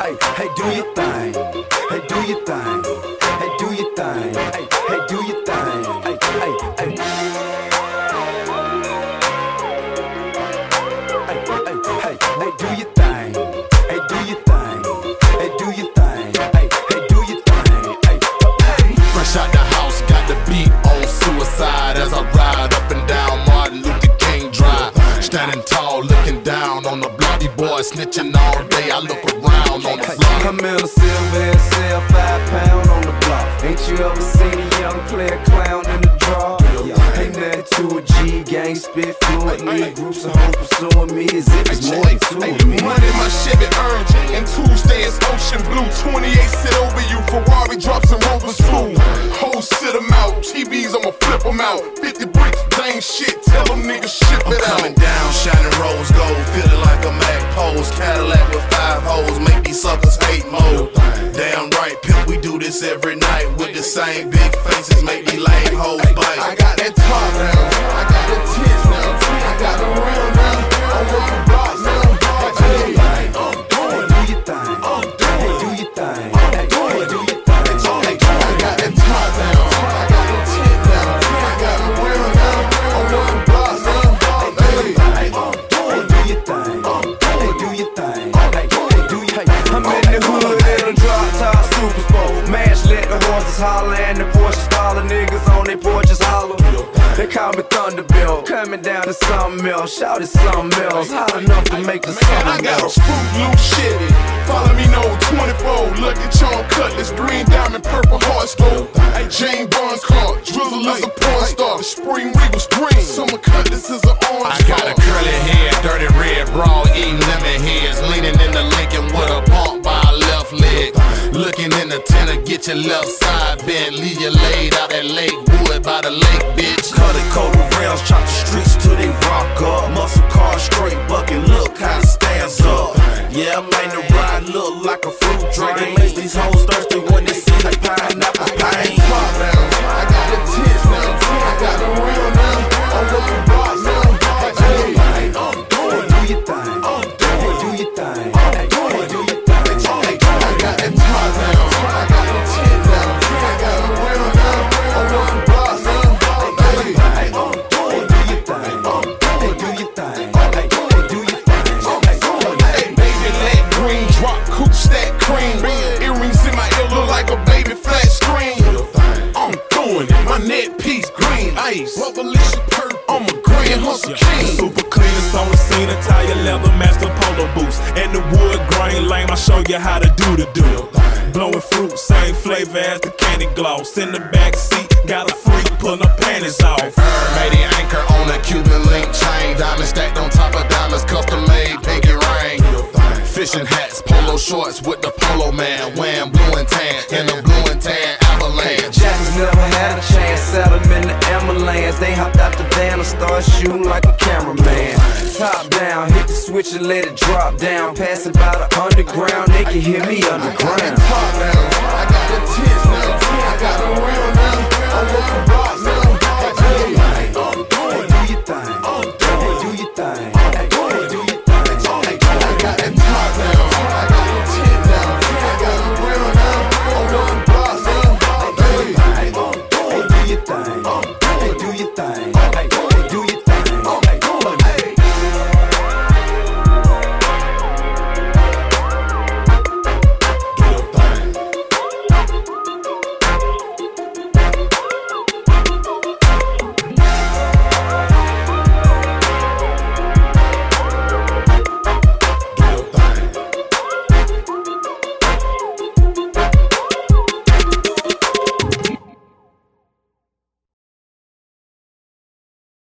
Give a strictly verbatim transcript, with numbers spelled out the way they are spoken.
Hey, hey, do your thing. Hey, do your thing. Hey, do your thing. Hey, hey, do your thing. Hey, hey, hey. Hey, hey, hey, hey, do your thing. Hey, do your thing. Hey, do your thing. Hey, hey, do your thing. Hey, hey. Fresh out the house, got the beat on Suicide as I ride up and down Martin Luther King Drive. Standing tall, looking down on the bloody boy, snitching all day. I look around on the block. I'm in a silver cell, five pound on the block. Ain't you ever seen a young player clown in the draw? Ain't nothing to a G, gang spit fluently. Groups of hoes pursuing me as if it's more than two of me. Running my Chevy Urge, and Tuesday is ocean blue. twenty-eight sit over you, Ferrari drops and Rovers too. Hoes sit them out, T Vs I'ma flip them out. fifty bricks, dang shit, tell them niggas ship it out. I'm coming down, shining rose gold, feeling like a Mac pose. Cadillac with five hoes, make these suckers hate mode. Damn right, pimp, we do this every night. With the same big faces, make me lame hoes bite. I got that top now, I got the tits now, I got the real now, I'm working blocks now. Hey, I'm doing do your thing. I'm doing Do your thing. I'm doing Do your thing. Hey, I got that top down, I got the tit down, I got the real now, I'm working blocks now. Hey, I'm doing Do your thing. Hey, do your thing. Hey, hey, do your thing. I'm in the hood in a drop top super sport. Mash let the horses holler and the Porsches follow. Niggas on their porches holler. They call me Thunderbilt. Coming down to something else. Shout it something else. Hot enough to make the Man, I something got a else. Fruit Loop Chevy. Follow me, no twenty-four. Lucky Charm Cutlass, green diamond, purple heart scope. Hey, Jane Barnes car. Drizzle is a porn star. The Spring Regal's green. Summer Cutlass is an orange. I got a curly head, dirty red bra, eating lemon heads. Leaning in the Lincoln with a bump by a left leg. Looking in the tenor, get your left side bent. Leave you laid out at Lake Wood by the lake, bitch. Cut it, coat the rails, chop the streets till they rock up. Muscle car straight bucket, look how it stands up. Yeah, I made the ride look like a fruit drink. It makes these hoes thirsty when they see the pineapple pain. I got the tits now, I got the real now, I'm working blocks now. Hey, I'm doing Do your thing. I'm doing Do your thing. I'm doing Do your thing. Hey, I got that top down, I got the tit down, I got the real now, I'm working blocks now. Hey, I'm doing Do your thing. Hey, do your thing. Hey, hey, do your thing. Hey, baby, let green drop, coupe stack cream. Earrings in my ear look like a baby flat screen. I'm doing it, my neck piece green ice. Revolution purple, I'm a grand hustle king. Super cleanest on the scene, entire leather master polo boots. And the wood grain lame, I show you how to do the do. Blowing fruit, same flavor as the candy gloss. In the back seat, got a freak pulling her panties off. Made the anchor on a Cuban link chain. Diamond stacked on top of diamonds, custom made pinky ring. Fishing hats, polo shorts with the polo man. Wham, blue and tan, in the blue and tan avalanche. Jackers never had a chance, set them in the ambulance. They hopped out the van and started shooting like a cameraman. Top down, hit the switch and let it drop down. Pass it by the underground, they can hear me underground. Top down, I got the tits now, I got the real now, I'm working